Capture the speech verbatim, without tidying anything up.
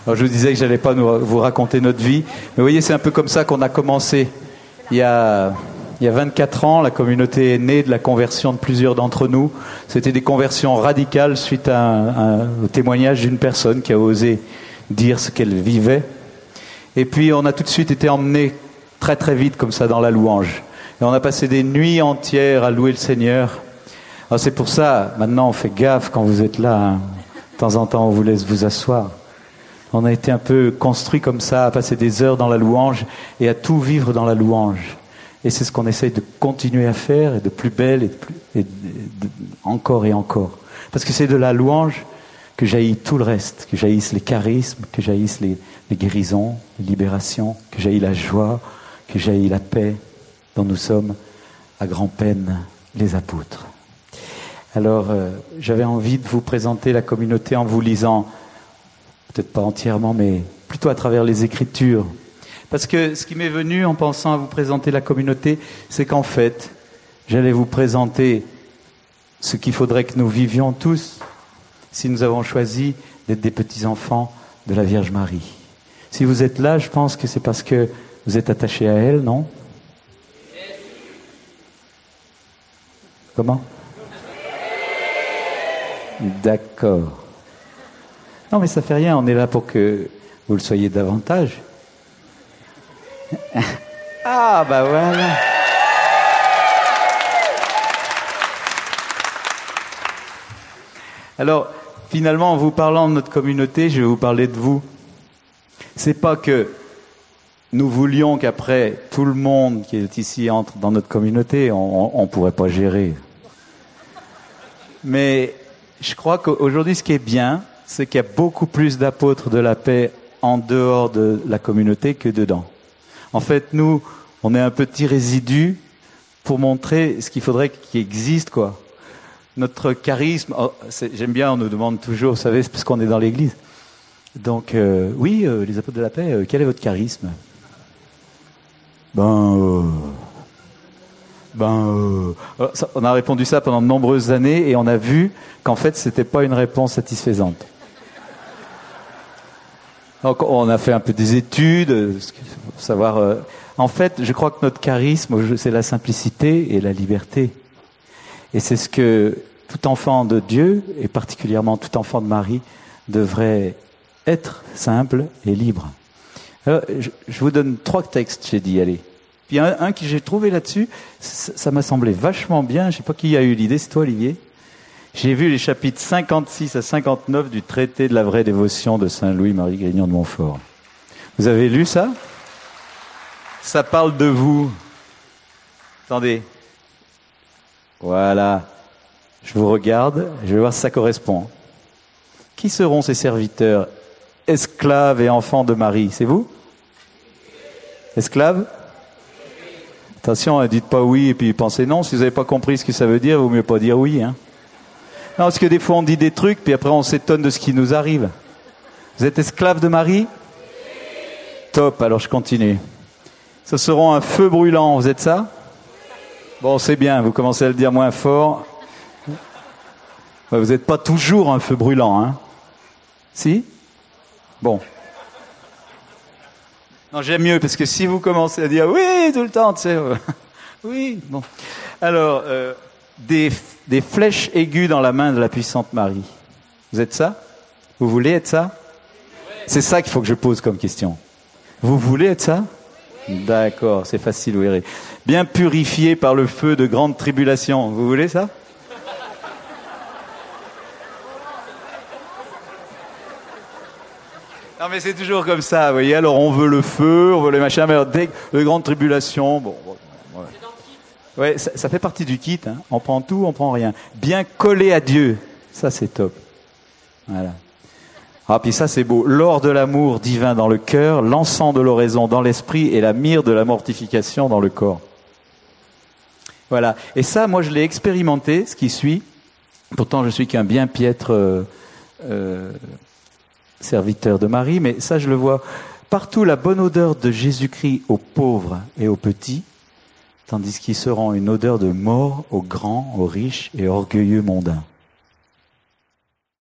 Alors je vous disais que j'allais pas nous, vous raconter notre vie, mais vous voyez, c'est un peu comme ça qu'on a commencé. Il y a, il y a vingt-quatre ans, la communauté est née de la conversion de plusieurs d'entre nous. C'était des conversions radicales suite à un, un, au témoignage d'une personne qui a osé dire ce qu'elle vivait. Et puis on a tout de suite été emmenés très très vite comme ça dans la louange. Et on a passé des nuits entières à louer le Seigneur. Alors c'est pour ça, maintenant on fait gaffe quand vous êtes là, hein. De temps en temps on vous laisse vous asseoir. On a été un peu construit comme ça, à passer des heures dans la louange et à tout vivre dans la louange. Et c'est ce qu'on essaye de continuer à faire, et de plus belle, et, de plus, et de, de, encore et encore. Parce que c'est de la louange que jaillit tout le reste, que jaillissent les charismes, que jaillissent les, les guérisons, les libérations, que jaillit la joie, que jaillit la paix, dont nous sommes à grand-peine les apôtres. Alors, euh, j'avais envie de vous présenter la communauté en vous lisant, peut-être pas entièrement, mais plutôt à travers les Écritures. Parce que ce qui m'est venu en pensant à vous présenter la communauté, c'est qu'en fait, j'allais vous présenter ce qu'il faudrait que nous vivions tous si nous avons choisi d'être des petits-enfants de la Vierge Marie. Si vous êtes là, je pense que c'est parce que vous êtes attachés à elle, non ? Comment ? D'accord. Non, mais ça fait rien, on est là pour que vous le soyez davantage. Ah, bah voilà. Alors, finalement, en vous parlant de notre communauté, je vais vous parler de vous. C'est pas que nous voulions qu'après tout le monde qui est ici entre dans notre communauté, on ne pourrait pas gérer. Mais je crois qu'aujourd'hui, ce qui est bien, c'est qu'il y a beaucoup plus d'apôtres de la paix en dehors de la communauté que dedans. En fait, nous, on est un petit résidu pour montrer ce qu'il faudrait qu'il existe, quoi. Notre charisme, oh, j'aime bien, on nous demande toujours, vous savez, c'est parce qu'on est dans l'église. Donc, euh, oui, euh, les apôtres de la paix, euh, quel est votre charisme ? Ben, euh, ben, euh, ça, on a répondu ça pendant de nombreuses années et on a vu qu'en fait, c'était pas une réponse satisfaisante. Donc, on a fait un peu des études, pour savoir. Euh, en fait, je crois que notre charisme, c'est la simplicité et la liberté. Et c'est ce que tout enfant de Dieu, et particulièrement tout enfant de Marie, devrait être simple et libre. Alors, je, je vous donne trois textes, j'ai dit, allez. Puis un, un que j'ai trouvé là-dessus, ça, ça m'a semblé vachement bien. Je sais pas qui a eu l'idée, c'est toi, Olivier. J'ai vu les chapitres cinquante-six à cinquante-neuf du traité de la vraie dévotion de Saint Louis-Marie Grignon de Montfort. Vous avez lu ça ? Ça parle de vous. Attendez. Voilà. Je vous regarde, je vais voir si ça correspond. Qui seront ces serviteurs, esclaves et enfants de Marie ? C'est vous ? Esclaves ? Attention, ne dites pas oui et puis pensez non. Si vous n'avez pas compris ce que ça veut dire, il vaut mieux pas dire oui, hein. Non, parce que des fois on dit des trucs, puis après on s'étonne de ce qui nous arrive. Vous êtes esclaves de Marie ? Top, alors je continue. Ce seront un feu brûlant, vous êtes ça ? Bon, c'est bien, vous commencez à le dire moins fort. Ouais, vous n'êtes pas toujours un feu brûlant, hein ? Si ? Bon. Non, j'aime mieux, parce que si vous commencez à dire oui tout le temps, tu sais, euh, oui, bon. Alors, euh, des, des flèches aiguës dans la main de la puissante Marie. Vous êtes ça ? Vous voulez être ça ? C'est ça qu'il faut que je pose comme question. Vous voulez être ça ? D'accord, c'est facile, vous verrez. Bien purifié par le feu de grande tribulation. Vous voulez ça ? Non, mais c'est toujours comme ça, vous voyez. Alors, on veut le feu, on veut les machins, mais alors, dès que de grande tribulation, bon, bon ouais. Ouais, ça, ça fait partie du kit, hein. On prend tout, on prend rien. Bien collé à Dieu. Ça, c'est top. Voilà. Ah, puis ça, c'est beau. L'or de l'amour divin dans le cœur, l'encens de l'oraison dans l'esprit et la myrrhe de la mortification dans le corps. Voilà. Et ça, moi, je l'ai expérimenté, ce qui suit. Pourtant, je suis qu'un bien piètre euh, euh, serviteur de Marie, mais ça, je le vois. Partout, la bonne odeur de Jésus-Christ aux pauvres et aux petits, tandis qu'ils seront une odeur de mort aux grands, aux riches et orgueilleux mondains.